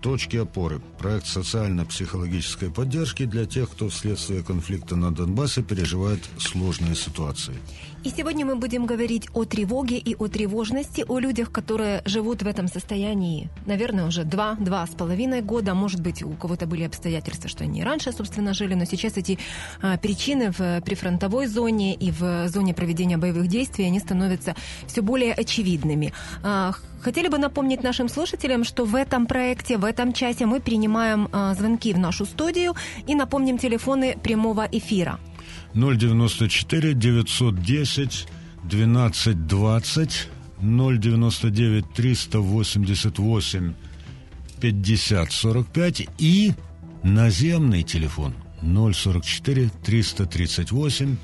«Точки опоры» – проект социально-психологической поддержки для тех, кто вследствие конфликта на Донбассе переживает сложные ситуации. И сегодня мы будем говорить о тревоге и о тревожности, о людях, которые живут в этом состоянии, наверное, уже 2-2,5 года. Может быть, у кого-то были обстоятельства, что они раньше, собственно, жили, но сейчас эти причины в прифронтовой зоне и в зоне проведения боевых действий, они становятся все более очевидными. Хотели бы напомнить нашим слушателям, что в этом проекте, в этом часе мы принимаем звонки в нашу студию и напомним телефоны прямого эфира. 094 910 12 20, 099 388 50 45 и наземный телефон 044 338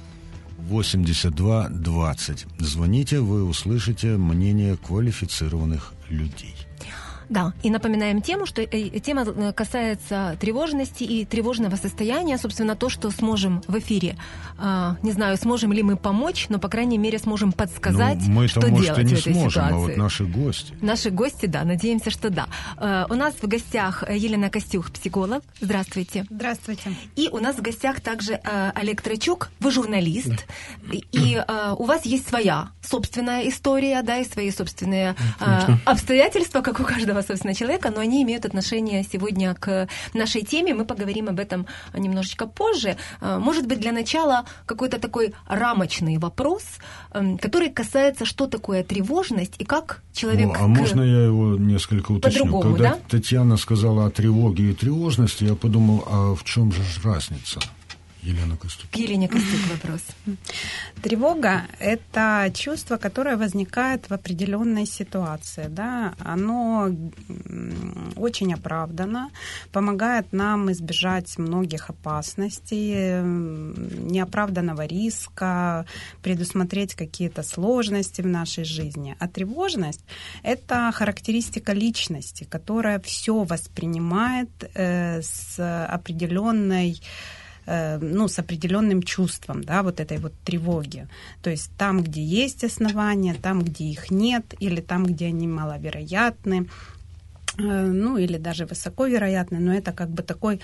82 20. Звоните, вы услышите мнение квалифицированных людей. Да, и напоминаем тему, что тема касается тревожности и тревожного состояния, собственно, то, что сможем в эфире. Не знаю, сможем ли мы помочь, но, по крайней мере, сможем подсказать, что делать в этой ситуации. Мы-то, может, и не сможем, а вот наши гости. Наши гости, да, надеемся, что да. У нас в гостях Елена Костюх, психолог. Здравствуйте. Здравствуйте. И у нас в гостях также Олег Трачук, вы журналист, и у вас есть своя собственная история, да, и свои собственные обстоятельства, как у каждого, собственно, человека, но они имеют отношение сегодня к нашей теме. Мы поговорим об этом немножечко позже. Может быть, для начала какой-то такой рамочный вопрос, который касается, что такое тревожность и как человек... можно я его несколько уточню? Когда да? Татьяна сказала о тревоге и тревожности, я подумал, а в чем же разница? Елена Костюк. К Елене Костюк вопрос. Тревога – это чувство, которое возникает в определенной ситуации. Да? Оно очень оправдано, помогает нам избежать многих опасностей, неоправданного риска, предусмотреть какие-то сложности в нашей жизни. А тревожность – это характеристика личности, которая все воспринимает с определенной с определенным чувством, да, вот этой вот тревоги. То есть там, где есть основания, там, где их нет, или там, где они маловероятны, или даже высоковероятны, но это как бы такой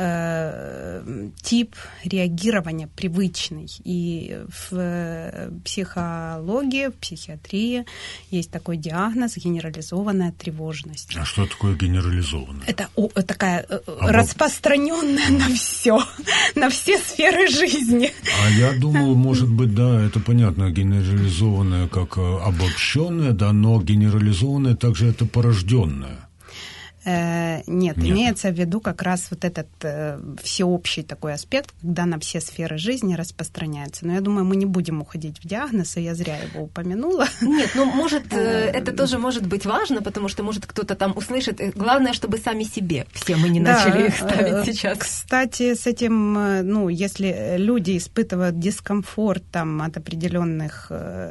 тип реагирования привычный. И в психологии, в психиатрии есть такой диагноз — генерализованная тревожность. А что такое генерализованная? Это такая распространенная на все сферы жизни. А я думал, может быть, да, это понятно, генерализованная как обобщенная, да, но генерализованная также это порожденная. Нет, имеется в виду как раз вот этот всеобщий такой аспект, когда на все сферы жизни распространяется. Но я думаю, мы не будем уходить в диагноз, и я зря его упомянула. Нет, может, это тоже может быть важно, потому что, может, кто-то там услышит. Главное, чтобы сами себе все мы не начали их ставить сейчас. Кстати, с этим, если люди испытывают дискомфорт там, от определенных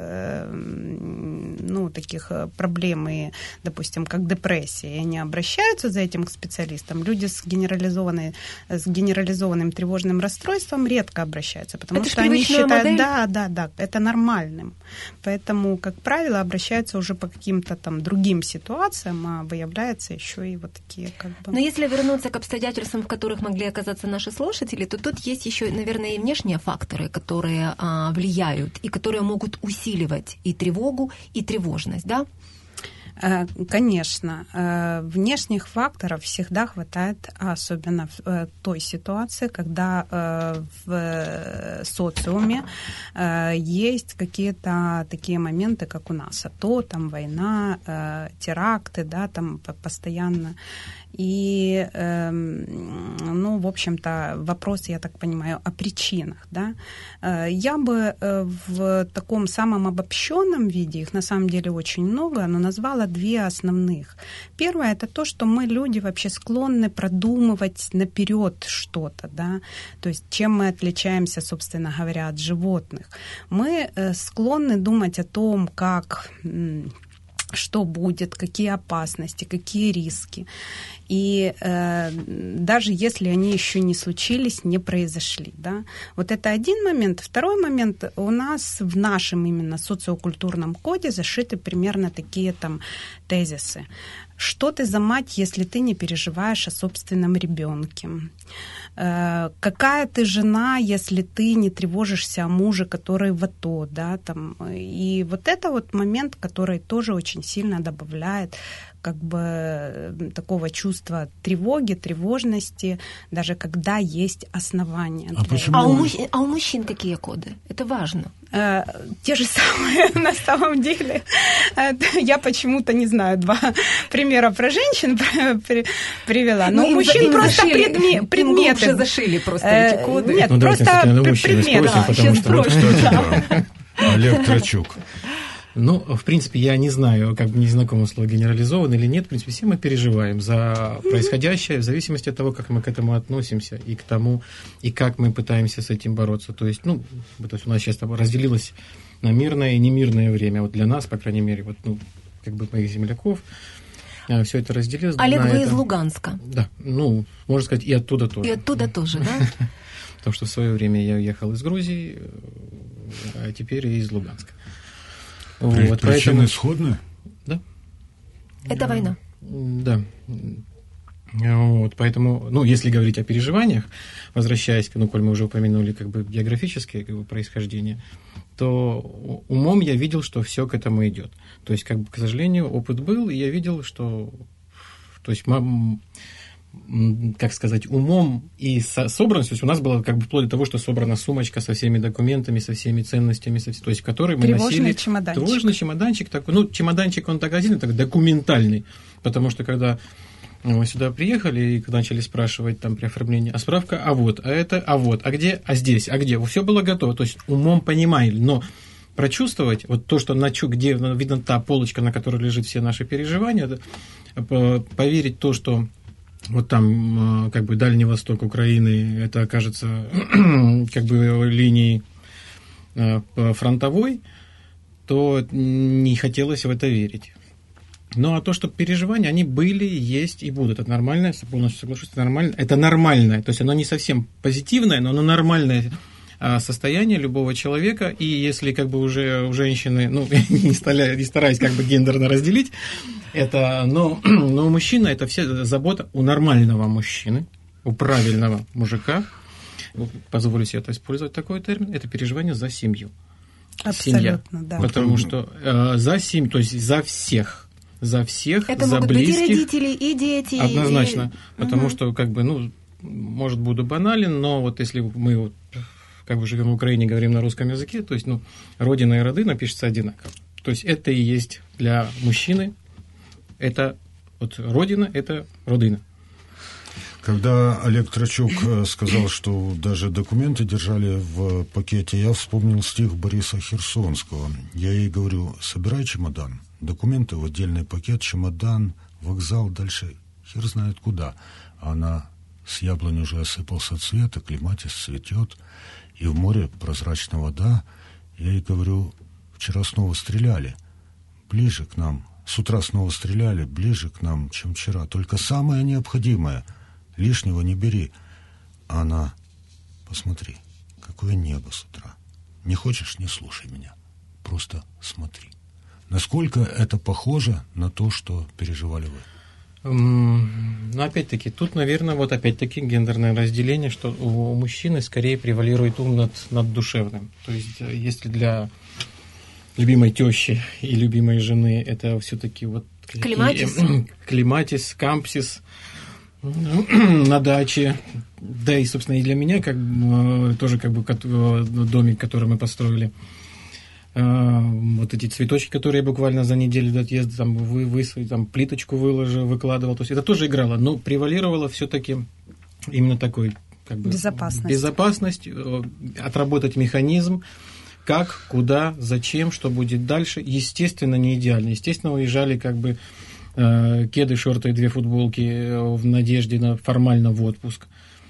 таких проблем, и, допустим, как депрессия, и они обращаются за этим к специалистам, люди с генерализованным тревожным расстройством редко обращаются, потому что они считают, да, это нормальным. Поэтому, как правило, обращаются уже по каким-то там другим ситуациям, а выявляются еще и вот такие как бы... Но если вернуться к обстоятельствам, в которых могли оказаться наши слушатели, то тут есть еще, наверное, и внешние факторы, которые влияют и которые могут усиливать и тревогу, и тревожность, да? Конечно, внешних факторов всегда хватает, особенно в той ситуации, когда в социуме есть какие-то такие моменты, как у нас, АТО, там война, теракты, да, там постоянно. И, в общем-то, вопрос, я так понимаю, о причинах, да. Я бы в таком самом обобщенном виде, их на самом деле очень много, но назвала две основных. Первое — это то, что мы, люди, вообще склонны продумывать наперед что-то, да, то есть чем мы отличаемся, собственно говоря, от животных. Мы склонны думать о том, что будет, какие опасности, какие риски. И даже если они еще не случились, не произошли. Да? Вот это один момент. Второй момент. У нас в нашем именно социокультурном коде зашиты примерно такие там тезисы. Что ты за мать, если ты не переживаешь о собственном ребенке? Какая ты жена, если ты не тревожишься о муже, который в АТО, да, там. И вот это вот момент, который тоже очень сильно добавляет как бы такого чувства тревоги, тревожности, даже когда есть основания. А у мужчин какие коды? Это важно. Те же самые на самом деле. Я почему-то, не знаю, 2 примера про женщин привела. Но у мужчин просто предметы. Уже зашили просто эти коды. Нет, просто предметы. Олег Трачук. Ну, в принципе, я не знаю, как бы не знакомо слово генерализовано или нет. В принципе, все мы переживаем за происходящее в зависимости от того, как мы к этому относимся и к тому, и как мы пытаемся с этим бороться. То есть, у нас сейчас разделилось на мирное и немирное время. Вот для нас, по крайней мере, вот, как бы моих земляков, все это разделилось. Олег, вы из Луганска? Да, можно сказать, и оттуда тоже. И оттуда тоже, да? Потому что в свое время я уехал из Грузии, а теперь и из Луганска. Причины сходные? Да. Это война. Да. Поэтому, если говорить о переживаниях, возвращаясь, коль мы уже упомянули как бы географическое происхождение, то умом я видел, что все к этому идет. То есть, как бы, к сожалению, опыт был, и я видел, что, то есть, как сказать, умом и собранностью, то есть у нас было как бы вплоть до того, что собрана сумочка со всеми документами, со всеми ценностями, то есть в которой мы носили тревожный чемоданчик такой, чемоданчик он так один, так документальный, потому что когда мы сюда приехали и начали спрашивать там при оформлении, а справка, а где, а здесь, а где, все было готово, то есть умом понимали, но прочувствовать вот то, что где видно та полочка, на которой лежит все наши переживания, поверить в то, что вот там, как бы, Дальний Восток Украины, это окажется, как бы, линией фронтовой, то не хотелось в это верить. Ну, а то, что переживания, они были, есть и будут. Это нормально, я полностью соглашусь, это нормально. Это нормальное, то есть оно не совсем позитивное, но оно нормальное состояние любого человека, и если как бы уже у женщины, не стараюсь как бы гендерно разделить это, но у мужчины это все забота у нормального мужчины, у правильного мужика, позволю себе использовать такой термин, это переживание за семью. Абсолютно, семья. Да. Потому что за семью, то есть за всех, это за могут близких. Быть и родители, и дети. Однозначно, потому что, как бы, может, буду банален, но вот если мы как бы живем в Украине, говорим на русском языке, то есть, родина и родина пишется одинаково. То есть это и есть для мужчины, это вот родина, это родина. Когда Олег Трачук сказал, что даже документы держали в пакете, я вспомнил стих Бориса Херсонского. Я ей говорю: собирай чемодан, документы в отдельный пакет, чемодан, вокзал, дальше хер знает куда. А она с яблони уже осыпался цвет, а клематис цветет, и в море прозрачная вода. Я ей говорю: вчера снова стреляли, ближе к нам. С утра снова стреляли, ближе к нам, чем вчера. Только самое необходимое, лишнего не бери. А она: посмотри, какое небо с утра. Не хочешь — не слушай меня, просто смотри. Насколько это похоже на то, что переживали вы? Опять-таки, тут, наверное, опять-таки гендерное разделение, что у мужчины скорее превалирует ум над душевным. То есть, если для любимой тещи и любимой жены это все-таки клематис, кампсис на даче, да и, собственно, и для меня тоже как бы домик, который мы построили. Вот эти цветочки, которые я буквально за неделю до отъезда там плиточку выкладывал, то есть это тоже играло, но превалировало все-таки именно такой как бы безопасность, отработать механизм, как, куда, зачем, что будет дальше. Естественно, не идеально. Естественно, уезжали как бы кеды, шорты и 2 футболки в надежде формально в отпуск.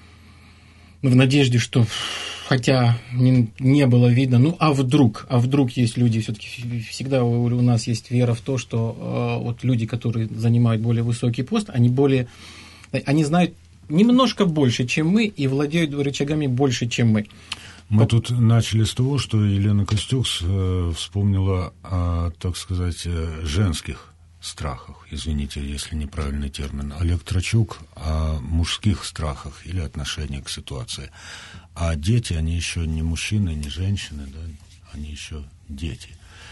В надежде, что хотя не было видно, а вдруг есть люди, все-таки всегда у нас есть вера в то, что вот люди, которые занимают более высокий пост, они знают немножко больше, чем мы, и владеют рычагами больше, чем мы. Мы тут начали с того, что Елена Костюк вспомнила о, так сказать, женских страхах, извините, если неправильный термин, Олег Трачук о мужских страхах или отношении к ситуации. А дети, они еще не мужчины, не женщины, да, они еще дети.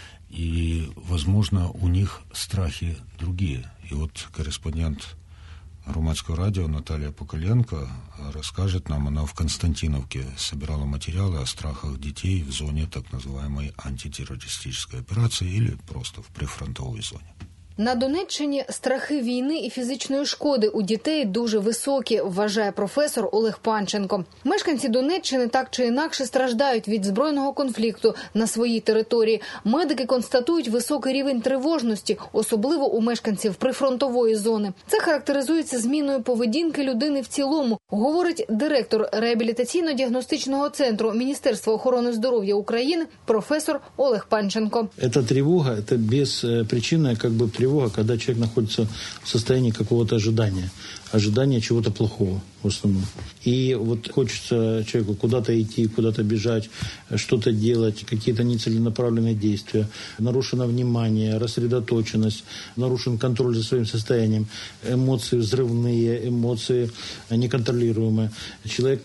И, возможно, у них страхи другие. И вот корреспондент Громадского радио Наталья Поколенко расскажет нам, она в Константиновке собирала материалы о страхах детей в зоне так называемой антитеррористической операции или просто в прифронтовой зоне. На Донеччині страхи війни і фізичної шкоди у дітей дуже високі, вважає професор Олег Панченко. Мешканці Донеччини так чи інакше страждають від збройного конфлікту на своїй території. Медики констатують високий рівень тривожності, особливо у мешканців прифронтової зони. Це характеризується зміною поведінки людини в цілому, говорить директор реабілітаційно-діагностичного центру Міністерства охорони здоров'я України професор Олег Панченко. Эта тревога, это беспричинная тревога, когда человек находится в состоянии какого-то ожидания чего-то плохого в основном. И вот хочется человеку куда-то идти, куда-то бежать, что-то делать, какие-то нецеленаправленные действия, нарушено внимание, рассредоточенность, нарушен контроль за своим состоянием, эмоции взрывные, эмоции неконтролируемые. Человек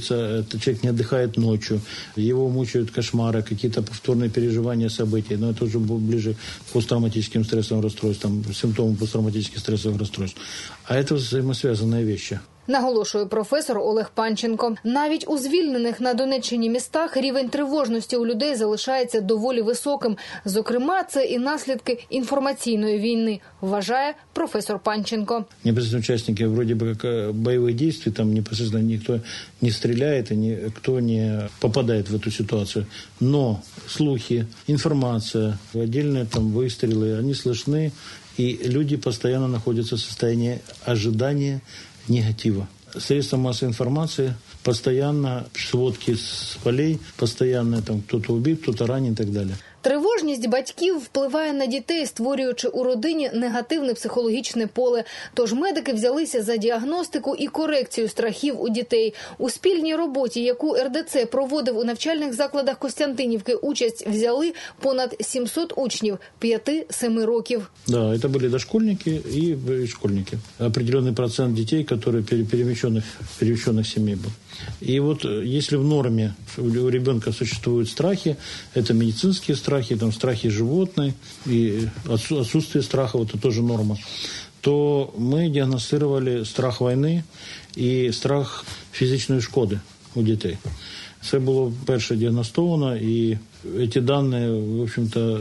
не отдыхает ночью, его мучают кошмары, какие-то повторные переживания событий, но это уже ближе к посттравматическим стрессовым расстройствам, симптомам посттравматических стрессовых расстройств. А это взаимосвязанные вещи. Наголошує професор Олег Панченко. Навіть у звільнених на Донеччині містах рівень тривожності у людей залишається доволі високим. Зокрема, це і наслідки інформаційної війни, вважає професор Панченко. Непосредственно участники вроде бы как боевых действий, там непосредственно никто не стреляет и никто не попадает в эту ситуацию. Но слухи, информация, отдельные там выстрелы, они слышны, и люди постоянно находятся в состоянии ожидания негатива. Средства массовой информации, постоянно сводки с полей, постоянно там кто-то убит, кто-то ранен и так далее. Тривожність батьків впливає на дітей, створюючи у родині негативне психологічне поле. Тож медики взялися за діагностику і корекцію страхів у дітей. У спільній роботі, яку РДЦ проводив у навчальних закладах Костянтинівки, участь взяли понад 700 учнів 5-7 років. Да, це були дошкольники і школьники. Определенний процент дітей, які перемещенных семей був. И вот если в норме у ребенка существуют страхи, это медицинские страхи, там страхи животных и отсутствие страхов, это тоже норма, то мы диагностировали страх войны и страх фізичної шкоди у дітей. Це було перше діагностовано, і ці дані, в общем-то,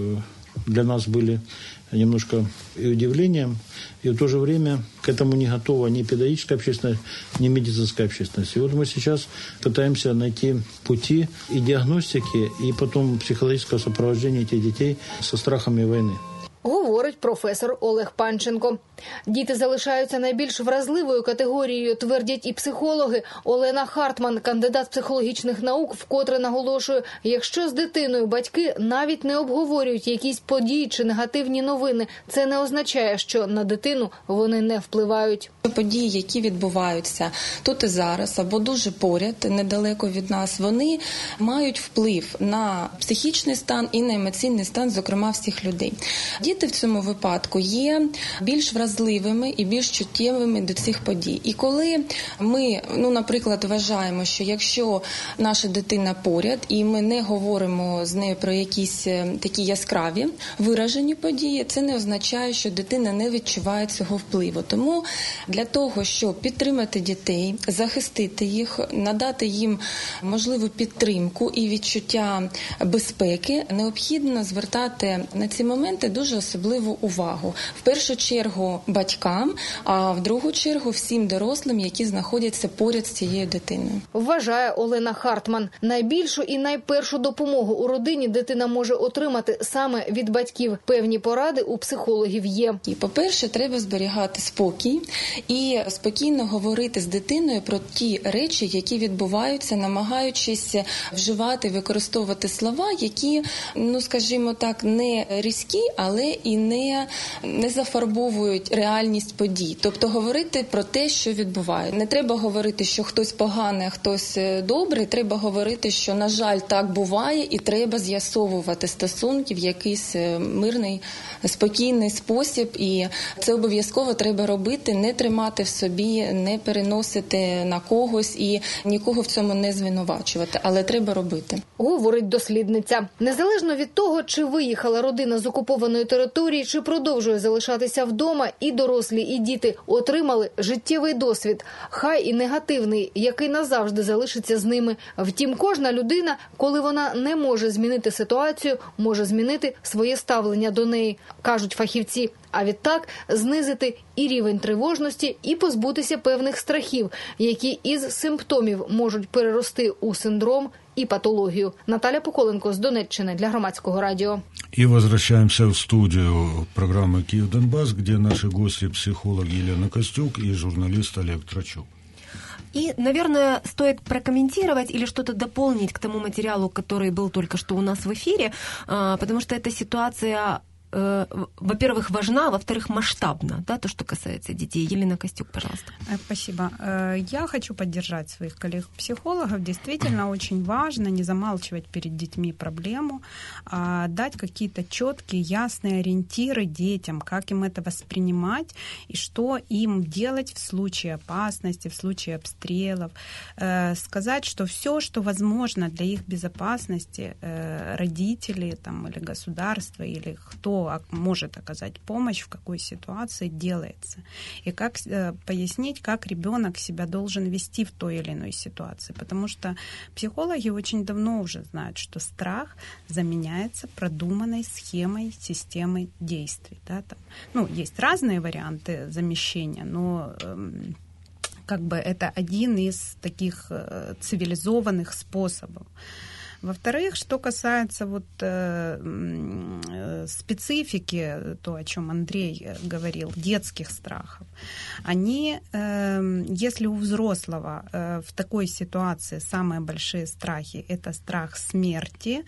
для нас были немножко и удивлением, и в то же время к этому не готова ни педагогическая общественность, ни медицинская общественность. И вот мы сейчас пытаемся найти пути и диагностики, и потом психологического сопровождения этих детей со страхами войны. Говорить професор Олег Панченко. Діти залишаються найбільш вразливою категорією, твердять і психологи. Олена Хартман, кандидат психологічних наук, вкотре наголошує, якщо з дитиною батьки навіть не обговорюють якісь події чи негативні новини, це не означає, що на дитину вони не впливають. Події, які відбуваються тут і зараз, або дуже поряд, недалеко від нас, вони мають вплив на психічний стан і на емоційний стан, зокрема, всіх людей. Діти в цьому випадку є більш вразливими і більш чуттєвими до цих подій. І коли ми, наприклад, вважаємо, що якщо наша дитина поряд, і ми не говоримо з нею про якісь такі яскраві виражені події, це не означає, що дитина не відчуває цього впливу. Тому для того, щоб підтримати дітей, захистити їх, надати їм можливу підтримку і відчуття безпеки, необхідно звертати на ці моменти дуже особливу увагу. В першу чергу батькам, а в другу чергу всім дорослим, які знаходяться поряд з цією дитиною. Вважає Олена Хартман. Найбільшу і найпершу допомогу у родині дитина може отримати саме від батьків. Певні поради у психологів є. І, по-перше, треба зберігати спокій і спокійно говорити з дитиною про ті речі, які відбуваються, намагаючись вживати, використовувати слова, які, скажімо так, не різкі, але і не зафарбовують показують реальність подій. Тобто говорити про те, що відбувається. Не треба говорити, що хтось поганий, а хтось добрий. Треба говорити, що, на жаль, так буває, і треба з'ясовувати стосунки в якийсь мирний, спокійний спосіб. І це обов'язково треба робити, не тримати в собі, не переносити на когось і нікого в цьому не звинувачувати. Але треба робити. Говорить дослідниця. Незалежно від того, чи виїхала родина з окупованої території, чи продовжує залишатися вдома, і дорослі, і діти отримали життєвий досвід, хай і негативний, який назавжди залишиться з ними. Втім, кожна людина, коли вона не може змінити ситуацію, може змінити своє ставлення до неї, кажуть фахівці. А відтак знизити і рівень тривожності, і позбутися певних страхів, які із симптомів можуть перерости у синдром и патологию. Наталья Поколенко с Донеччины для Громадского радио. И возвращаемся в студию программы «Киев-Донбасс», где наши гости – психолог Елена Костюк и журналист Олег Трачук. И, наверное, стоит прокомментировать или что-то дополнить к тому материалу, который был только что у нас в эфире, потому что эта ситуация, во-первых, важна, во-вторых, масштабна, да, то, что касается детей. Елена Костюк, пожалуйста. Спасибо. Я хочу поддержать своих коллег-психологов. Действительно очень важно не замалчивать перед детьми проблему, а дать какие-то четкие, ясные ориентиры детям, как им это воспринимать и что им делать в случае опасности, в случае обстрелов. Сказать, что все, что возможно для их безопасности, родители там, или государство, или кто может оказать помощь, в какой ситуации делается. И как пояснить, как ребенок себя должен вести в той или иной ситуации. Потому что психологи очень давно уже знают, что страх заменяется продуманной схемой, системой действий. Да, там, есть разные варианты замещения, но как бы это один из таких цивилизованных способов. Во-вторых, что касается специфики, то, о чем Андрей говорил, детских страхов, они, если у взрослого в такой ситуации самые большие страхи – это страх смерти,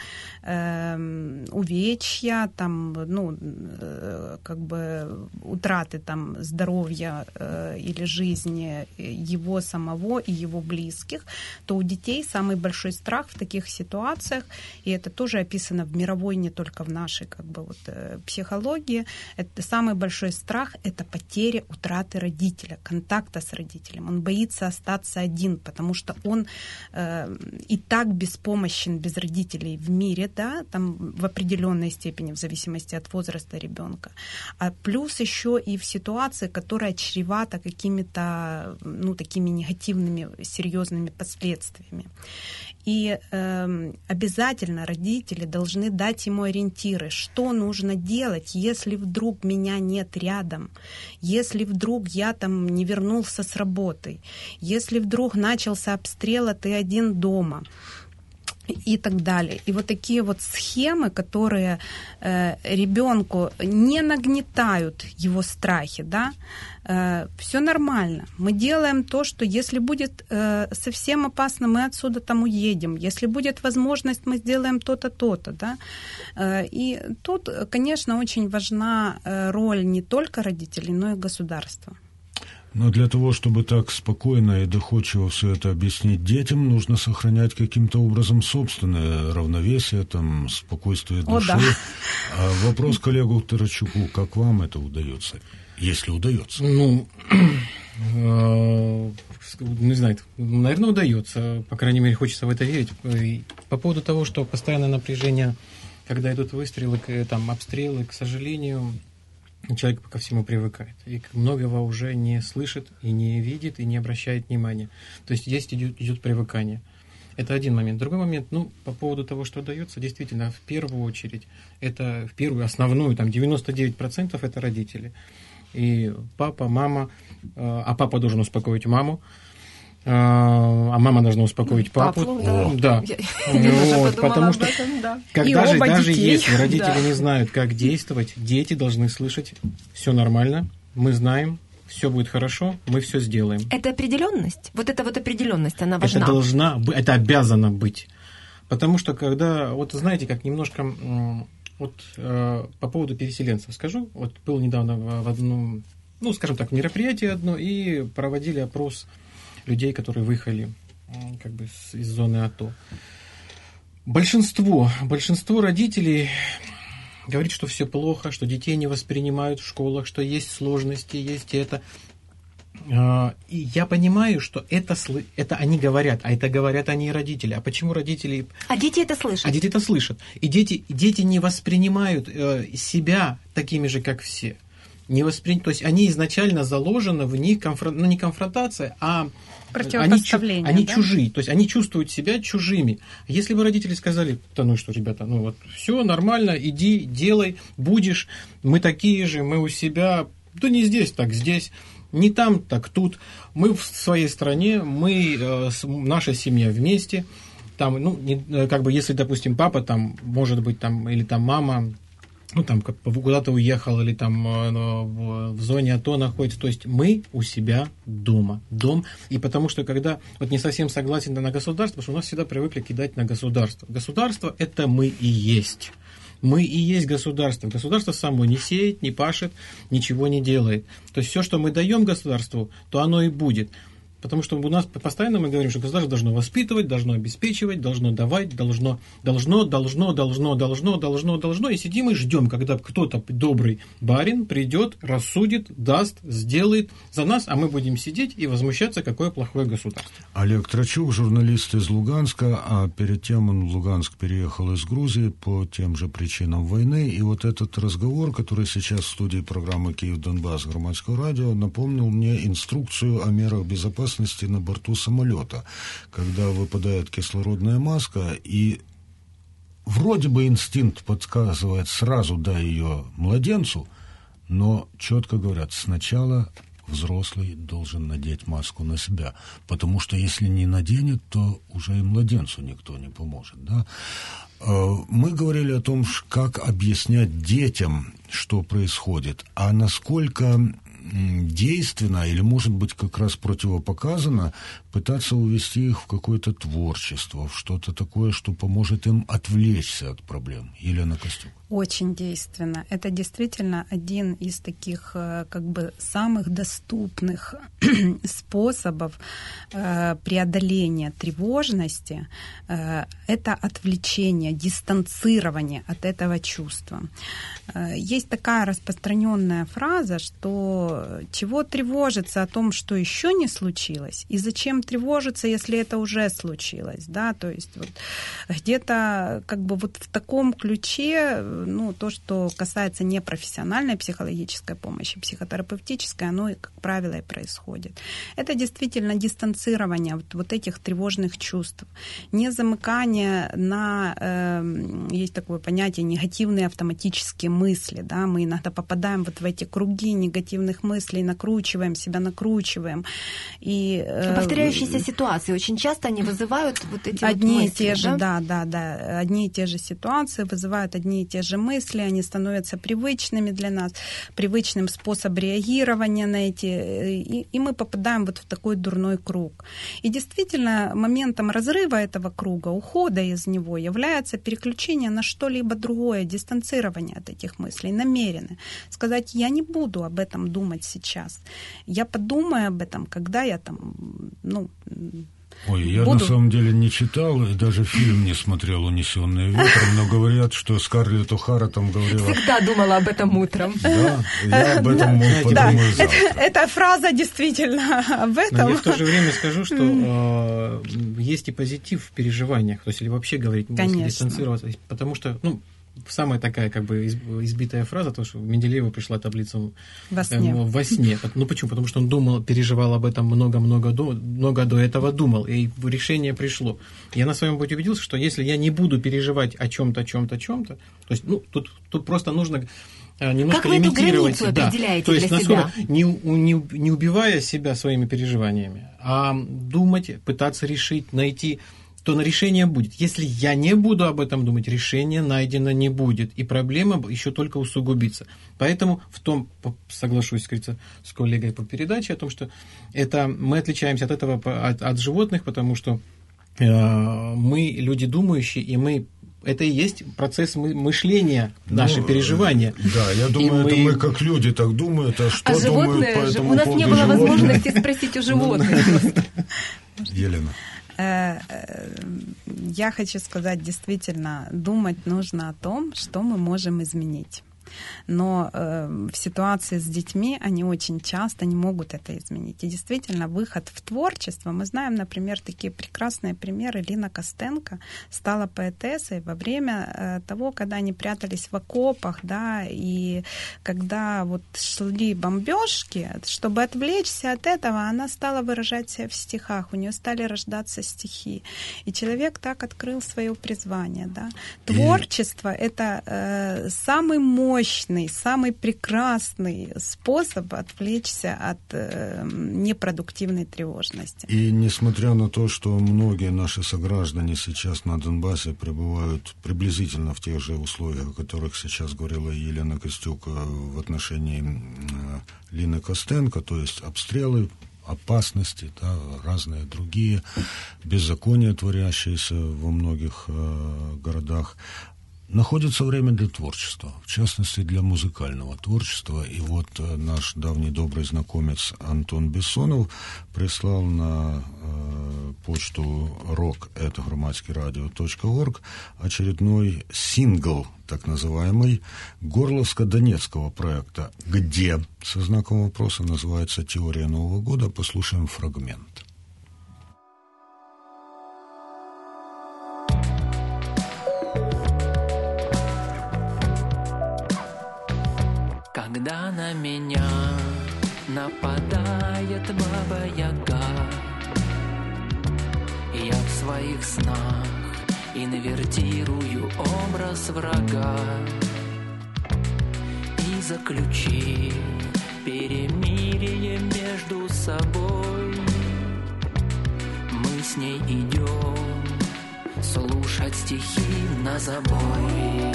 увечья, там, как бы утраты там, здоровья или жизни его самого и его близких, то у детей самый большой страх в таких ситуациях, и это тоже описано в мировой, не только в нашей психологии, это самый большой страх – это потеря, утраты родителя, контакта с родителем. Он боится остаться один, потому что он и так беспомощен без родителей в мире, да, там в определенной степени, в зависимости от возраста ребенка. А плюс еще и в ситуации, которая чревата какими-то такими негативными, серьезными последствиями. И обязательно родители должны дать ему ориентиры, что нужно делать, если вдруг меня нет рядом, если вдруг я там не вернулся с работы, если вдруг начался обстрел, а ты один дома. И так далее. И вот такие вот схемы, которые ребенку не нагнетают его страхи, да, все нормально. Мы делаем то, что если будет совсем опасно, мы отсюда там уедем. Если будет возможность, мы сделаем то-то, то-то, да. И тут, конечно, очень важна роль не только родителей, но и государства. Но для того, чтобы так спокойно и доходчиво все это объяснить детям, нужно сохранять каким-то образом собственное равновесие, там, спокойствие души. Да. А вопрос коллегу Трачуку, как вам это удается, если удается? Не знаю, наверное, удается. По крайней мере, хочется в это верить. По поводу того, что постоянное напряжение, когда идут выстрелы, там, обстрелы, к сожалению, человек ко всему привыкает. И многого уже не слышит, и не видит, и не обращает внимания. То есть идет привыкание. Это один момент. Другой момент, по поводу того, что дается, действительно, в первую очередь, это в первую, основную, там, 99% это родители. И папа, мама, а папа должен успокоить маму, а мама должна успокоить папу. Да. Потому что даже если родители не знают, как действовать, дети должны слышать: все нормально, мы знаем, все будет хорошо, мы все сделаем. Это определенность? Вот эта вот определенность, она важна? Это должна быть, это обязано быть. Потому что когда, знаете, как немножко, по поводу переселенцев скажу, был недавно в одном ну, скажем так, мероприятие одно, и проводили опрос людей, которые выехали как бы из зоны АТО. Большинство родителей говорит, что все плохо, что детей не воспринимают в школах, что есть сложности, есть это. И я понимаю, что это они говорят, а это говорят они и родители. А почему родители... А дети это слышат. А дети это слышат. И дети не воспринимают себя такими же, как все. То есть они изначально заложены в них, не конфронтация, а противопоставление. Они чужие, то есть они чувствуют себя чужими. Если бы родители сказали, да ну что, ребята, ну вот все нормально, иди, делай, будешь, мы такие же, мы у себя, да не здесь, так здесь, не там, так тут, мы в своей стране, наша семья вместе, там, ну, как бы если, допустим, папа там, может быть, там, или там мама, ну, там, куда-то уехал, или там в зоне АТО находится. То есть мы у себя дома. Дом. И потому что, когда вот не совсем согласен на государство, потому что у нас всегда привыкли кидать на государство. Государство – это мы и есть. Мы и есть государство. Государство само не сеет, не пашет, ничего не делает. То есть все, что мы даем государству, то оно и будет. Потому что у нас постоянно мы говорим, что государство должно воспитывать, должно обеспечивать, должно давать, должно, и сидим и ждем, когда кто-то добрый барин придет, рассудит, даст, сделает за нас, а мы будем сидеть и возмущаться, какое плохое государство. Олег Трачук, журналист из Луганска, а перед тем он в Луганск переехал из Грузии по тем же причинам войны, и вот этот разговор, который сейчас в студии программы «Киев-Донбасс» Громадского радио, напомнил мне инструкцию о мерах безопасности на борту самолета, когда выпадает кислородная маска, и вроде бы инстинкт подсказывает сразу дай ее младенцу, но четко говорят, сначала взрослый должен надеть маску на себя, потому что если не наденет, то уже и младенцу никто не поможет. Да? Мы говорили о том, как объяснять детям, что происходит, а насколько действенно или, может быть, как раз противопоказано пытаться увести их в какое-то творчество, в что-то такое, что поможет им отвлечься от проблем. Елена Костюк. Очень действенно. Это действительно один из таких как бы самых доступных способов преодоления тревожности. Это отвлечение, дистанцирование от этого чувства. Есть такая распространенная фраза, что чего тревожиться о том, что еще не случилось, и зачем тревожиться, если это уже случилось, да, то есть вот где-то как бы вот в таком ключе, ну, то, что касается непрофессиональной психологической помощи, психотерапевтической, оно, как правило, и происходит. Это действительно дистанцирование вот этих тревожных чувств, не замыкание на, есть такое понятие, негативные автоматические мысли, да, мы иногда попадаем вот в эти круги негативных мыслей, накручиваем себя, накручиваем. И, повторяющиеся ситуации, очень часто они вызывают вот эти одни вот мысли, и те же, да? Да, одни и те же ситуации вызывают одни и те же мысли, они становятся привычными для нас, привычным способом реагирования на эти, и мы попадаем вот в такой дурной круг. И действительно, моментом разрыва этого круга, ухода из него, является переключение на что-либо другое, дистанцирование от этих мыслей, намеренно. Сказать, я не буду об этом думать сейчас, я подумаю об этом, когда я там, ну... Ой, я на самом деле не читал и даже фильм не смотрел «Унесённые ветром», но говорят, что Скарлетт О'Хара там говорила... Всегда думала об этом утром. Да, я об этом подумаю завтра. Эта фраза действительно об этом. Но я в то же время скажу, что есть и позитив в переживаниях, то есть или вообще говорить, если дистанцироваться, потому что, ну, самая такая как бы избитая фраза, то, что Менделееву пришла таблица во сне. Ну почему? Потому что он думал, переживал об этом много до этого думал, и решение пришло. Я на своем пути убедился, что если я не буду переживать о чем-то, то есть, ну, тут просто нужно немножко лимитировать. Как вы эту границу определяете то есть, для себя? Не убивая себя своими переживаниями, а думать, пытаться решить, найти, то на решение будет. Если я не буду об этом думать, решение найдено не будет, и проблема еще только усугубится. Поэтому соглашусь, кажется, с коллегой по передаче о том, что мы отличаемся от животных, потому что мы люди думающие, и мы это и есть процесс мышления, наши переживания. Да, я думаю, это мы как люди так думают, а что думают по этому поводу? У нас не было возможности спросить у животных. Елена. Я хочу сказать, действительно, думать нужно о том, что мы можем изменить. Но в ситуации с детьми они очень часто не могут это изменить. И действительно, выход в творчество, мы знаем, например, такие прекрасные примеры. Лина Костенко стала поэтессой во время того, когда они прятались в окопах, да, и когда вот шли бомбежки, чтобы отвлечься от этого, она стала выражать себя в стихах, у нее стали рождаться стихи. И человек так открыл свое призвание. Да. Творчество — это самый мощный, самый прекрасный способ отвлечься от непродуктивной тревожности. И несмотря на то, что многие наши сограждане сейчас на Донбассе пребывают приблизительно в тех же условиях, о которых сейчас говорила Елена Костюк в отношении Лины Костенко, то есть обстрелы, опасности, да, разные другие беззакония, творящиеся во многих городах, находится время для творчества, в частности, для музыкального творчества. И вот наш давний добрый знакомец Антон Бессонов прислал на почту rock@громадскийрадио.орг очередной сингл, так называемый, Горловско-Донецкого проекта «Где?» со знаком вопроса, называется «Теория Нового года». Послушаем фрагмент. Когда на меня нападает баба-яга, я в своих снах инвертирую образ врага и заключив перемирие между собой, мы с ней идем слушать стихи на забой.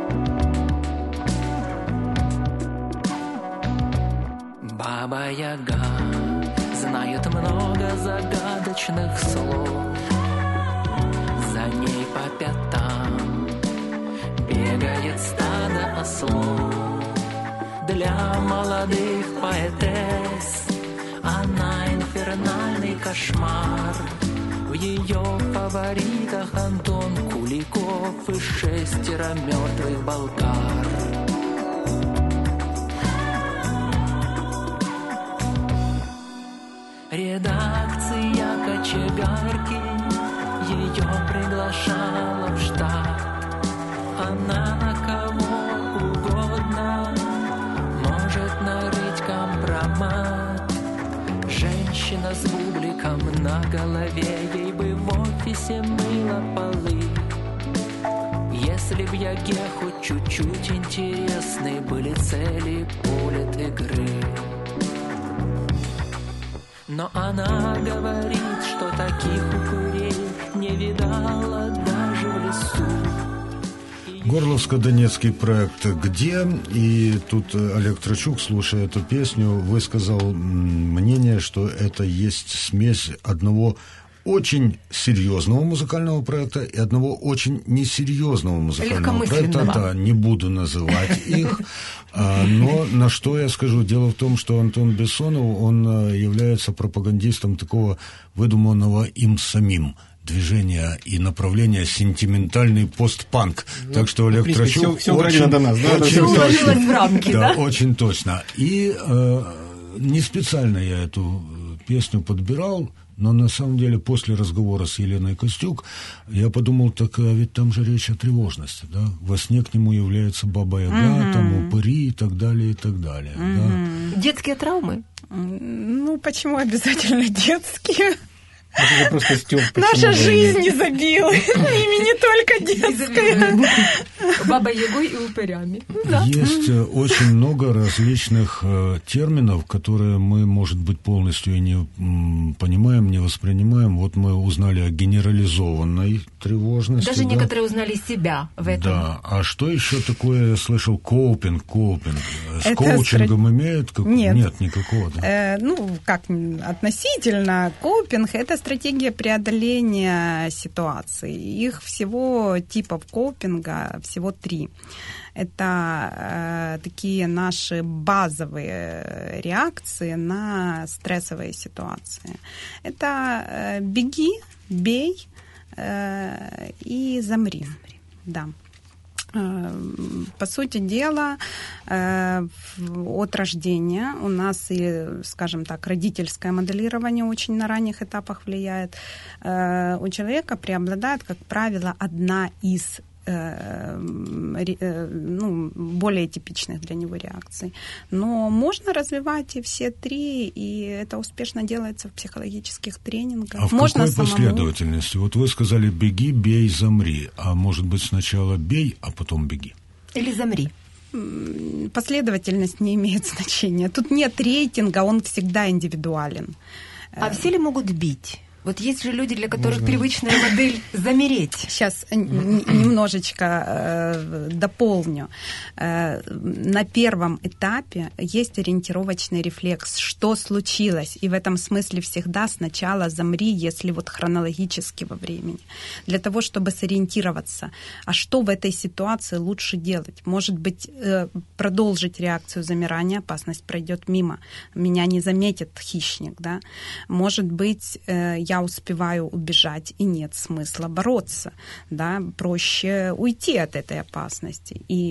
Баба-яга знает много загадочных слов, за ней по пятам бегает стадо ослов. Для молодых поэтесс она инфернальный кошмар. В ее фаворитах Антон Куликов и 6 мертвых болгар. Редакция кочегарки ее приглашала в штаб. Она кого угодно может нарыть компромат. Женщина с бубликом на голове, ей бы в офисе мыла полы. Если б яге хоть чуть-чуть интересны были цели полет игры. Но она говорит, что таких упырей не видала даже в лесу. Горловско-Донецкий проект «Где?» И тут Олег Трачук, слушая эту песню, высказал мнение, что это есть смесь одного очень серьезного музыкального проекта и одного очень несерьезного музыкального проекта. Да, не буду называть их. Но на что я скажу? Дело в том, что Антон Бессонов, он является пропагандистом такого выдуманного им самим движения и направления сентиментальный постпанк. Ну, так что Олег Трачук очень точно. И не специально я эту песню подбирал, но на самом деле после разговора с Еленой Костюк я подумал, так ведь там же речь о тревожности, да? Во сне к нему является баба-яга, там упыри и так далее, и так далее. Да? Детские травмы? Ну, почему обязательно детские? Это просто Стёп. Наша жизнь изобилует ими не только детская. Баба-ягой и упырями. Да. Есть очень много различных терминов, которые мы, может быть, полностью и не понимаем, не воспринимаем. Вот мы узнали о генерализованной тревожности. Даже некоторые узнали себя в этом. Да. А что еще такое, я слышал, коупинг? С коучингом имеет? Нет, никакого. Да? Как относительно коупинг — это стратегия преодоления ситуации. Их всего типов копинга, всего 3. Это такие наши базовые реакции на стрессовые ситуации. Это беги, бей и замри. Да. По сути дела, от рождения у нас, и, скажем так, родительское моделирование очень на ранних этапах влияет. У человека преобладает, как правило, одна из более типичных для него реакций. Но можно развивать и все 3, и это успешно делается в психологических тренингах. А в можно какой последовательности? Вот вы сказали «беги, бей, замри». А может быть сначала бей, а потом беги? Или замри? Последовательность не имеет значения. Тут нет рейтинга, он всегда индивидуален. А все ли могут бить? Вот есть же люди, для которых привычная модель замереть. Сейчас немножечко дополню. На первом этапе есть ориентировочный рефлекс, что случилось. И в этом смысле всегда сначала замри, если вот хронологически во времени. Для того, чтобы сориентироваться, а что в этой ситуации лучше делать? Может быть, продолжить реакцию замирания, опасность пройдет мимо. Меня не заметит хищник, да? Может быть, я успеваю убежать, и нет смысла бороться, да, проще уйти от этой опасности. И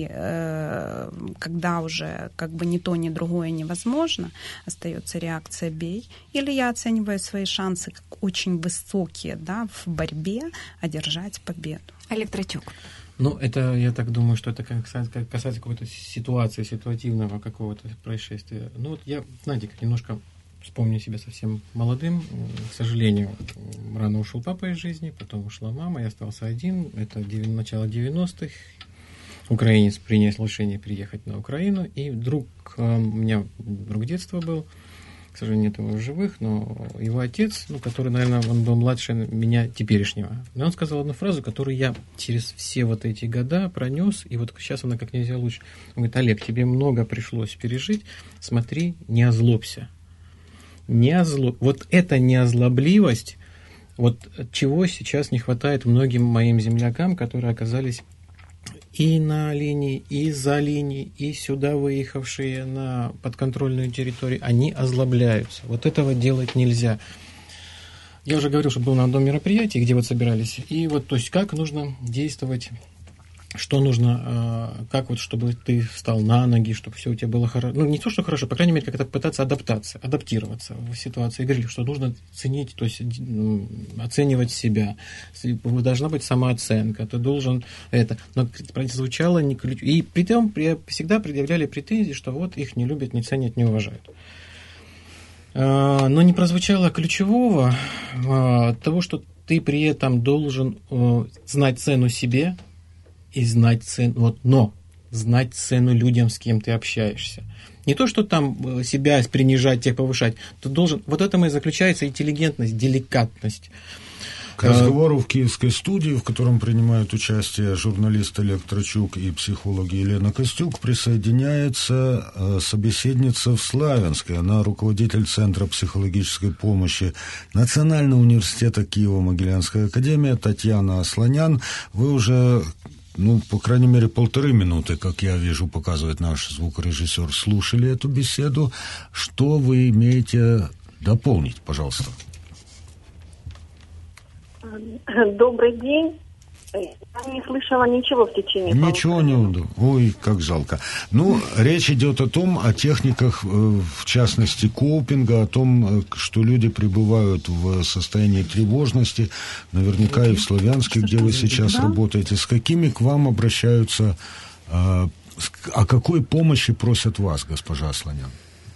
когда уже как бы ни то, ни другое невозможно, остается реакция «бей», или я оцениваю свои шансы как очень высокие, да, в борьбе одержать победу. Электрочук. Ну, это, я так думаю, что это касается какой-то ситуации, ситуативного какого-то происшествия. Ну, вот я, знаете, как немножко вспомню себя совсем молодым. К сожалению, рано ушел папа из жизни, потом ушла мама, я остался один. Это начало 90-х. Украинец принял решение приехать на Украину. И у меня друг детства был, к сожалению, нет его в живых, но его отец, который, наверное, он был младше меня теперешнего. Но он сказал одну фразу, которую я через все вот эти года пронес, и вот сейчас она как нельзя лучше. Он говорит: Олег, тебе много пришлось пережить, смотри, не озлобься. Вот эта неозлобливость, вот чего сейчас не хватает многим моим землякам, которые оказались и на линии, и за линией, и сюда выехавшие на подконтрольную территорию, они озлобляются. Вот этого делать нельзя. Я уже говорил, что был на одном мероприятии, где вот собирались, и вот, то есть, как нужно действовать, что нужно, как вот, чтобы ты встал на ноги, чтобы все у тебя было хорошо. Ну, не то, что хорошо, по крайней мере, как-то пытаться адаптироваться в ситуации. И говорили, что нужно ценить, то есть оценивать себя. Должна быть самооценка, ты должен это. Но прозвучало не ключ. И при этом всегда предъявляли претензии, что вот их не любят, не ценят, не уважают. Но не прозвучало ключевого того, что ты при этом должен знать цену себе, и знать цену, но знать цену людям, с кем ты общаешься. Не то, что там себя принижать, тех повышать. Ты должен, вот этом и заключается интеллигентность, деликатность. К разговору в Киевской студии, в котором принимают участие журналист Олег Трачук и психологи Елена Костюк, присоединяется собеседница в Славянске. Она руководитель Центра психологической помощи Национального университета Киево-Могилянская академия Татьяна Асланян. Вы уже... по крайней мере, 1,5 минуты, как я вижу, показывает наш звукорежиссер, слушали эту беседу. Что вы имеете дополнить, пожалуйста? Добрый день. Я не слышала ничего в течение. Ничего не удалось. Ой, как жалко. Речь идет о том, о техниках, в частности, копинга, о том, что люди пребывают в состоянии тревожности, наверняка и в Славянске, где вы сейчас работаете. С какими к вам обращаются, о какой помощи просят вас, госпожа Асланян?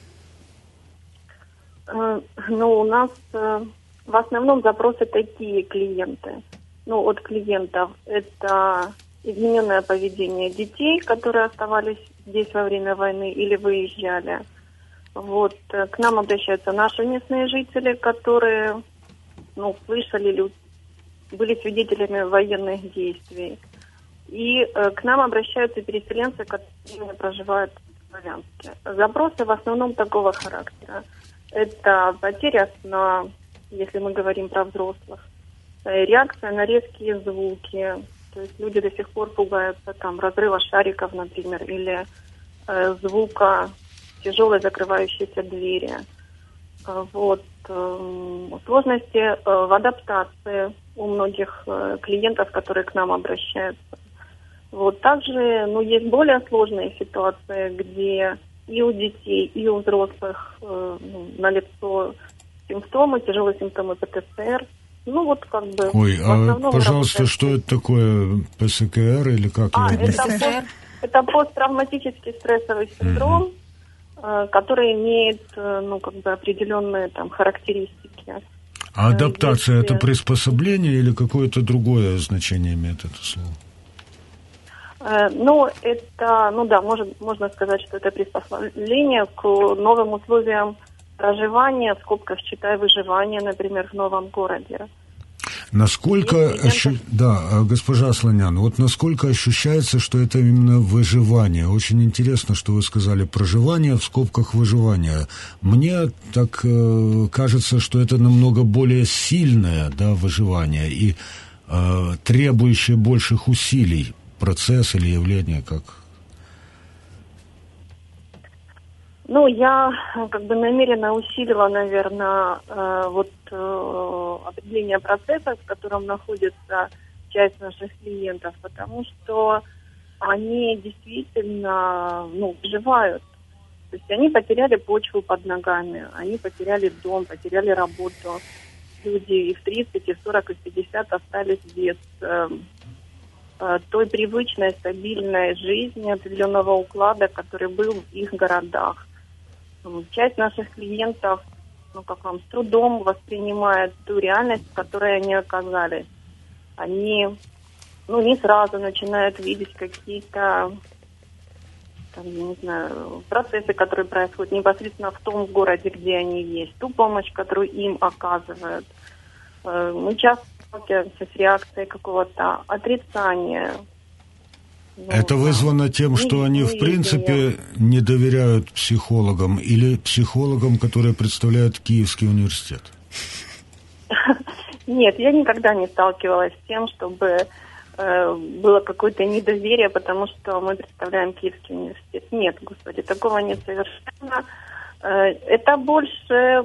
У нас в основном запросы такие клиенты. От клиентов это измененное поведение детей, которые оставались здесь во время войны или выезжали. К нам обращаются наши местные жители, которые, слышали или были свидетелями военных действий. И к нам обращаются переселенцы, которые проживают в Славянске. Запросы в основном такого характера. Это потеря сна, если мы говорим про взрослых. Реакция на резкие звуки. То есть люди до сих пор пугаются там разрыва шариков, например, или звука тяжелой закрывающейся двери. Вот. Сложности в адаптации у многих клиентов, которые к нам обращаются. Вот. Также есть более сложные ситуации, где и у детей, и у взрослых налицо симптомы, тяжелые симптомы ПТСР. Ой, пожалуйста, что это такое? ПСКР или как его? Это посттравматический стрессовый синдром, который имеет, определенные там характеристики. А адаптация это приспособление или какое-то другое значение имеет это слово? Можно сказать, что это приспособление к новым условиям проживания, в скобках считай выживания, например, в новом городе. Насколько, госпожа Слонян, вот насколько ощущается, что это именно выживание? Очень интересно, что вы сказали проживание в скобках выживания. Мне так кажется, что это намного более сильное, выживание и требующее больших усилий процесс или явление, как? Я намеренно усилила, наверное, определение процесса, в котором находится часть наших клиентов, потому что они действительно, выживают. То есть они потеряли почву под ногами, они потеряли дом, потеряли работу. Люди и в 30, и в 40, и в 50 остались без той привычной, стабильной жизни, определенного уклада, который был в их городах. Часть наших клиентов, с трудом воспринимает ту реальность, в которой они оказались. Они, не сразу начинают видеть какие-то, процессы, которые происходят непосредственно в том городе, где они есть, ту помощь, которую им оказывают. Мы часто сталкиваемся с реакцией какого-то отрицания. Это вызвано тем, что они, в принципе, не доверяют психологам или психологам, которые представляют Киевский университет? Нет, я никогда не сталкивалась с тем, чтобы было какое-то недоверие, потому что мы представляем Киевский университет. Нет, господи, такого нет совершенно. Это больше,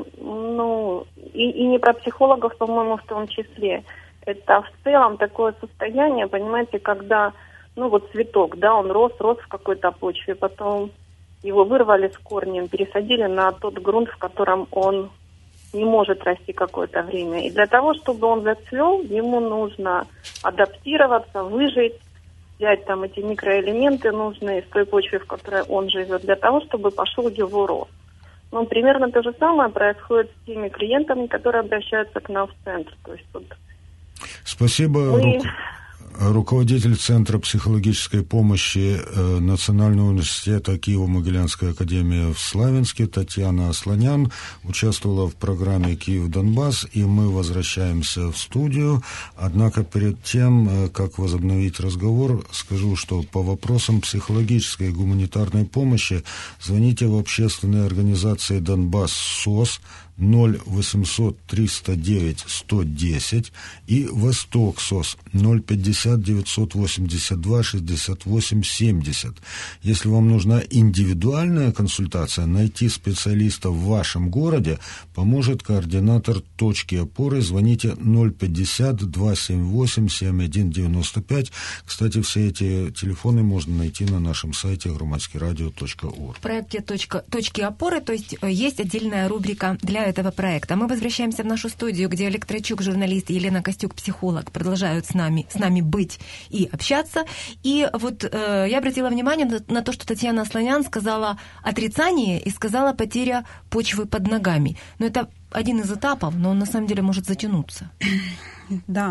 и не про психологов, по-моему, в том числе. Это в целом такое состояние, понимаете, когда, цветок, он рос в какой-то почве, потом его вырвали с корнем, пересадили на тот грунт, в котором он не может расти какое-то время. И для того, чтобы он зацвел, ему нужно адаптироваться, выжить, взять эти микроэлементы нужные из той почвы, в которой он живет, для того, чтобы пошел его рост. Примерно то же самое происходит с теми клиентами, которые обращаются к нам в центр. То есть Спасибо. Руководитель Центра психологической помощи Национального университета Киево-Могилянской академии в Славянске Татьяна Слонян участвовала в программе «Киев-Донбасс», и мы возвращаемся в студию. Однако перед тем, как возобновить разговор, скажу, что по вопросам психологической и гуманитарной помощи звоните в общественные организации «Донбасс СОС» 0800 309 110 и «Восток СОС» 050 982 68 70. Если вам нужна индивидуальная консультация, найти специалиста в вашем городе поможет координатор точки опоры. Звоните 050 278 7195. Кстати, все эти телефоны можно найти на нашем сайте громадскийрадио.орг. В проекте «Точки опоры», то есть отдельная рубрика для этого проекта. Мы возвращаемся в нашу студию, где Олег Трачук, журналист, и Елена Костюк, психолог, продолжают с нами быть и общаться. И я обратила внимание на то, что Татьяна Слонян сказала отрицание и сказала потеря почвы под ногами. Но это один из этапов, но он на самом деле может затянуться. Да.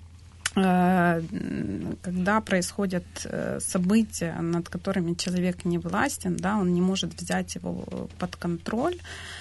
Когда происходят события, над которыми человек не властен, он не может взять его под контроль,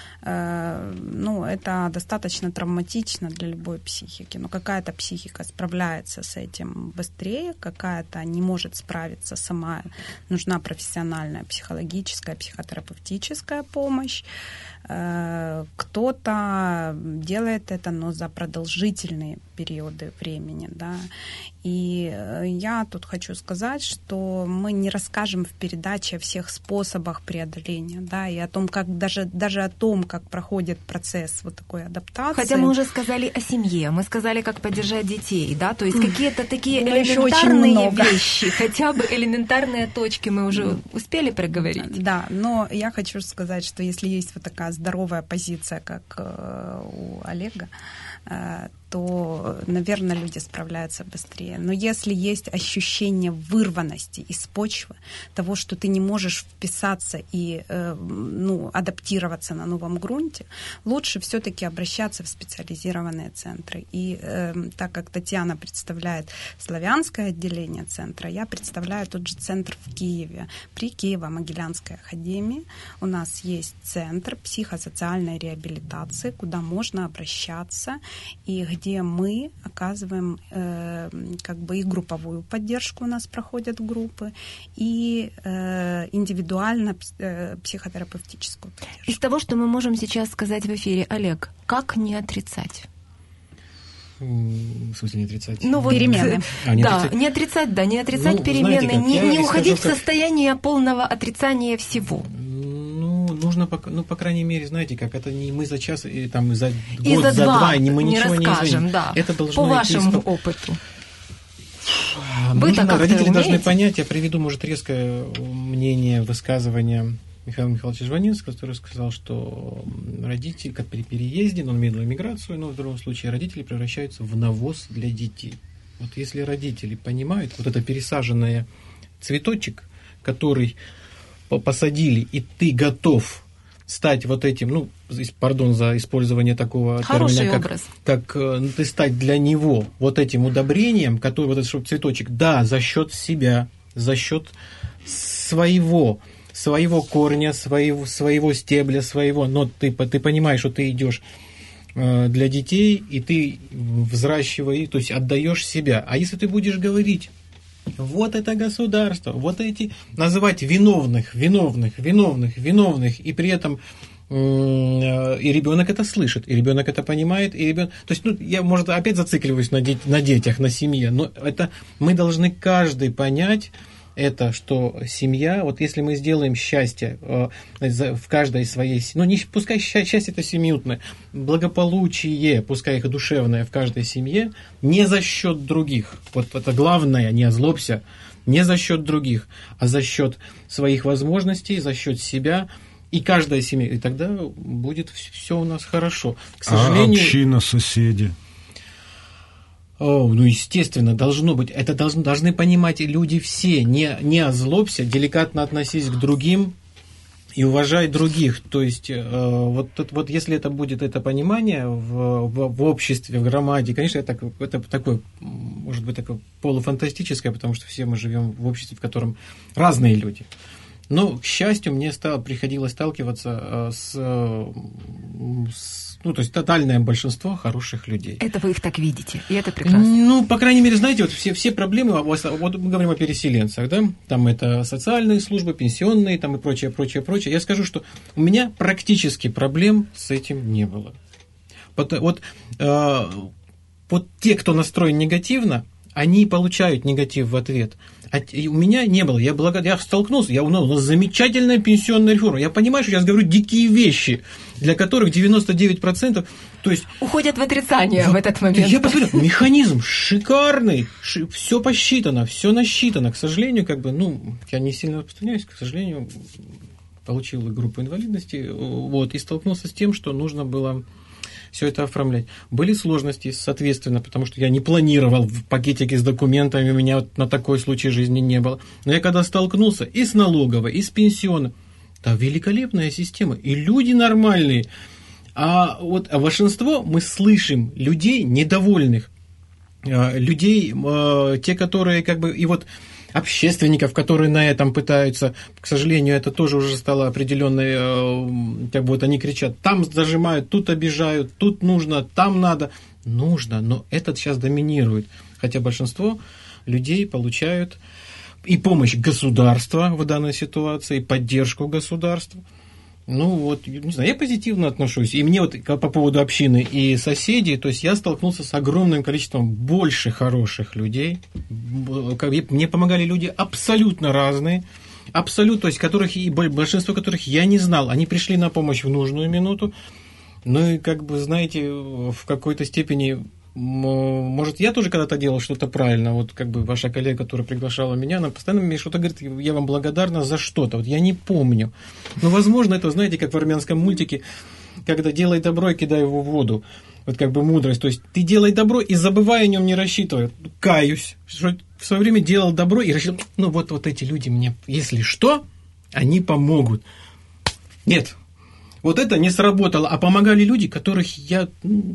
это достаточно травматично для любой психики. Но какая-то психика справляется с этим быстрее, какая-то не может справиться сама. Нужна профессиональная психологическая, психотерапевтическая помощь. Кто-то делает это, но за продолжительные периоды времени, да. И я тут хочу сказать, что мы не расскажем в передаче о всех способах преодоления, да, и о том, как даже о том, как проходит процесс вот такой адаптации. Хотя мы уже сказали о семье, мы сказали, как поддержать детей, да, то есть какие-то такие элементарные вещи, хотя бы элементарные точки мы уже успели проговорить. Да, но я хочу сказать, что если есть вот такая здоровая позиция, как у Олега, то, наверное, люди справляются быстрее. Но если есть ощущение вырванности из почвы, того, что ты не можешь вписаться и адаптироваться на новом грунте, лучше все-таки обращаться в специализированные центры. И так как Татьяна представляет славянское отделение центра, я представляю тот же центр в Киеве. При Киево-Могилянской академии у нас есть центр психосоциальной реабилитации, куда можно обращаться, и где мы оказываем и групповую поддержку, у нас проходят группы, и индивидуально психотерапевтическую поддержку. Из того, что мы можем сейчас сказать в эфире, Олег, как не отрицать? В смысле не отрицать? Перемены. Не отрицать перемены, знаете, не уходить в состояние полного отрицания всего. Нужно, по крайней мере, знаете, как это не мы за час, и там за год, за два, мы ничего не расскажем, да. Это должно по вашему опыту. Родители должны понять, я приведу, может, резкое мнение, высказывание Михаила Михайловича Жванинского, который сказал, что родители, как при переезде, он имеет эмиграцию, но в другом случае родители превращаются в навоз для детей. Вот если родители понимают, вот это пересаженный цветочек, который посадили, и ты готов стать вот этим, пардон за использование такого термина, как ты стать для него вот этим удобрением, который вот этот цветочек, да, за счет себя, за счет своего корня, своего стебля, но ты понимаешь, что ты идешь для детей, и ты взращиваешь, то есть отдаешь себя. А если ты будешь говорить: вот это государство, вот эти, называть виновных, и при этом и ребенок это слышит, и ребенок это понимает, то есть, я, может, опять зацикливаюсь на детях, на семье, но это мы должны каждый понять, это, что семья, вот если мы сделаем счастье в каждой своей семье, пускай счастье это семьютное, благополучие, пускай их душевное в каждой семье, не за счет других, вот это главное, не озлобься, не за счет других, а за счет своих возможностей, за счет себя, и каждая семья, и тогда будет все у нас хорошо. К сожалению, община, соседи. Естественно, должно быть. Это должны понимать люди все. Не озлобься, деликатно относись к другим и уважай других. То есть, вот если это будет это понимание в обществе, в громаде, конечно, это такое, может быть, такое полуфантастическое, потому что все мы живем в обществе, в котором разные люди. Но, к счастью, мне приходилось сталкиваться то есть тотальное большинство хороших людей. Это вы их так видите, и это прекрасно. По крайней мере, знаете, вот все проблемы, вот мы говорим о переселенцах, да, там это социальные службы, пенсионные, там и прочее. Я скажу, что у меня практически проблем с этим не было. Вот те, кто настроен негативно, они получают негатив в ответ. А у меня не было. Я столкнулся, у нас замечательная пенсионная реформа. Я понимаю, что сейчас говорю дикие вещи, для которых 99%, то есть... уходят в отрицание в этот момент. Я посмотрел, механизм шикарный, все посчитано, все насчитано. К сожалению, я не сильно распространяюсь, к сожалению, получил группу инвалидности, и столкнулся с тем, что нужно было все это оформлять. Были сложности, соответственно, потому что я не планировал в пакетике с документами, у меня на такой случай жизни не было. Но я когда столкнулся и с налоговой, и с пенсионной, да, великолепная система, и люди нормальные. А большинство мы слышим людей недовольных, людей, те, которые общественников, которые на этом пытаются, к сожалению, это тоже уже стало определенной, они кричат, там зажимают, тут обижают, тут нужно, там надо. Нужно, но это сейчас доминирует. Хотя большинство людей получают и помощь государства в данной ситуации, и поддержку государства. Ну, вот, не знаю, я позитивно отношусь. И мне вот по поводу общины и соседей, то есть я столкнулся с огромным количеством больше хороших людей. Мне помогали люди абсолютно разные, абсолютно, то есть которых, и большинство которых я не знал. Они пришли на помощь в нужную минуту. Ну и, как бы, знаете, в какой-то степени... Может, я тоже когда-то делал что-то правильно. Вот как бы ваша коллега, которая приглашала меня, она постоянно мне что-то говорит, я вам благодарна за что-то. Вот я не помню. Но, возможно, это, знаете, как в армянском мультике, когда делай добро и кидай его в воду. Вот как бы мудрость. То есть ты делай добро и забывай о нем, не рассчитывай. Каюсь, что в свое время делал добро и рассчитывал, ну вот эти люди мне, если что, они помогут. Нет, вот это не сработало. А помогали люди, которых я...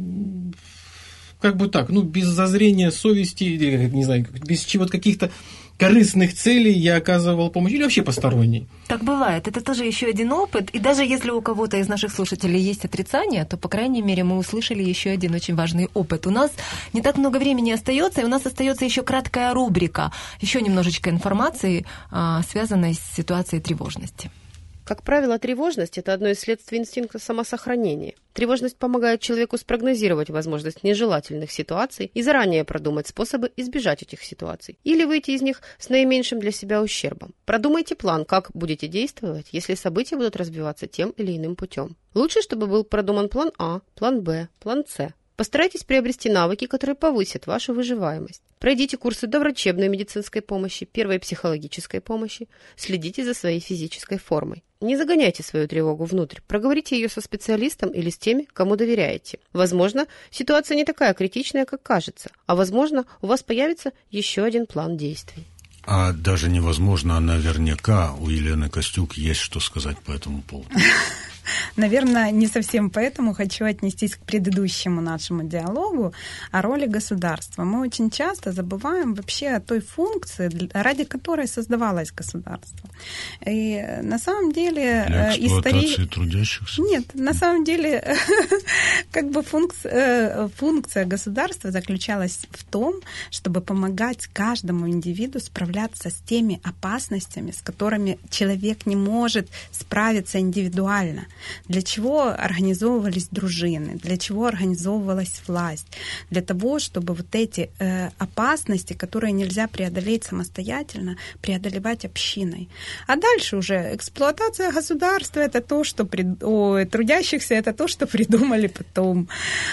как бы так, без зазрения совести, или, не знаю, без чего-то каких-то корыстных целей я оказывал помощь, или вообще посторонний. Так бывает. Это тоже еще один опыт. И даже если у кого-то из наших слушателей есть отрицание, то, по крайней мере, мы услышали еще один очень важный опыт. У нас не так много времени остается, и у нас остается еще краткая рубрика, еще немножечко информации, связанной с ситуацией тревожности. Как правило, тревожность – это одно из следствий инстинкта самосохранения. Тревожность помогает человеку спрогнозировать возможность нежелательных ситуаций и заранее продумать способы избежать этих ситуаций или выйти из них с наименьшим для себя ущербом. Продумайте план, как будете действовать, если события будут развиваться тем или иным путем. Лучше, чтобы был продуман план А, план Б, план С. Постарайтесь приобрести навыки, которые повысят вашу выживаемость. Пройдите курсы доврачебной медицинской помощи, первой психологической помощи. Следите за своей физической формой. Не загоняйте свою тревогу внутрь. Проговорите ее со специалистом или с теми, кому доверяете. Возможно, ситуация не такая критичная, как кажется. А возможно, у вас появится еще один план действий. А даже невозможно, а наверняка у Елены Костюк есть что сказать по этому поводу. Наверное, не совсем поэтому хочу отнестись к предыдущему нашему диалогу о роли государства. Мы очень часто забываем вообще о той функции, ради которой создавалось государство. И на самом деле... Для эксплуатации трудящихся? Нет, на самом деле как бы функция государства заключалась в том, чтобы помогать каждому индивиду справляться с теми опасностями, с которыми человек не может справиться индивидуально. Для чего организовывались дружины, для чего организовывалась власть? Для того, чтобы вот эти опасности, которые нельзя преодолеть самостоятельно, преодолевать общиной. А дальше уже эксплуатация государства — это то, что трудящихся — это то, что придумали потом.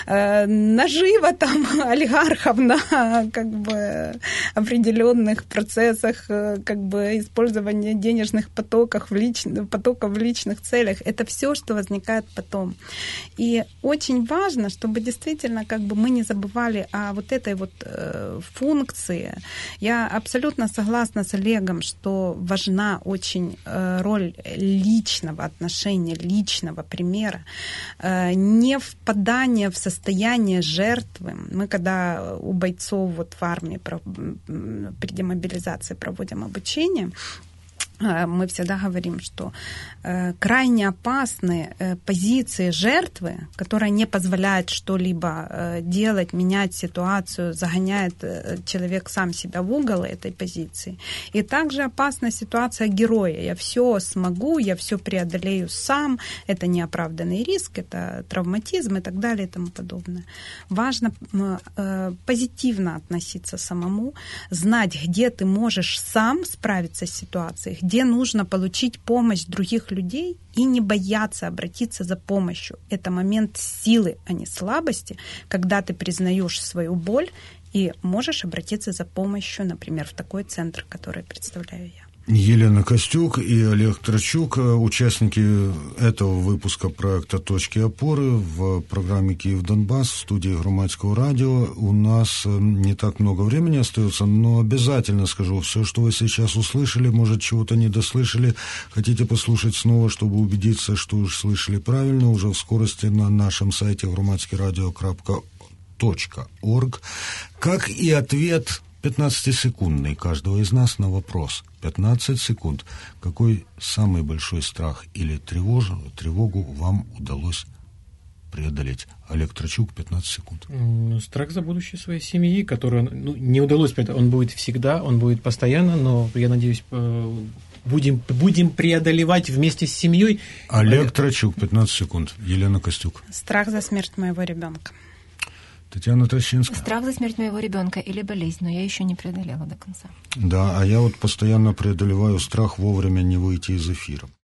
Нажива там олигархов на как бы определенных процессах как бы использования денежных потоков в личных целях — это все, что возникает потом. И очень важно, чтобы действительно как бы мы не забывали о вот этой вот функции. Я абсолютно согласна с Олегом, что важна очень роль личного отношения, личного примера, не впадание в состояние жертвы. Мы когда у бойцов вот в армии при демобилизации проводим обучение, мы всегда говорим, что крайне опасные позиции жертвы, которая не позволяет что-либо делать, менять ситуацию, загоняет человек сам себя в угол этой позиции. И также опасна ситуация героя. Я все смогу, я все преодолею сам. Это неоправданный риск, это травматизм и так далее и тому подобное. Важно позитивно относиться самому, знать, где ты можешь сам справиться с ситуацией, где нужно получить помощь других людей и не бояться обратиться за помощью. Это момент силы, а не слабости, когда ты признаешь свою боль и можешь обратиться за помощью, например, в такой центр, который представляю я. Елена Костюк и Олег Трачук, участники этого выпуска проекта «Точки опоры» в программе «Киев-Донбасс» в студии Громадского радио. У нас не так много времени остается, но обязательно скажу, все, что вы сейчас услышали, может, чего-то не дослышали, хотите послушать снова, чтобы убедиться, что уж слышали правильно, уже в скорости на нашем сайте громадскийрадио.org, как и ответ 15-секундный каждого из нас на вопрос. 15 секунд. Какой самый большой страх или тревогу вам удалось преодолеть? Олег Трачук, 15 секунд. Страх за будущее своей семьи, которую не удалось преодолеть. Он будет всегда, он будет постоянно, но я надеюсь, будем преодолевать вместе с семьей. Олег Трачук, 15 секунд. Елена Костюк. Страх за смерть моего ребенка. Татьяна Трощинская. Страх за смерть моего ребенка или болезнь, но я еще не преодолела до конца. Да, а я вот постоянно преодолеваю страх вовремя не выйти из эфира.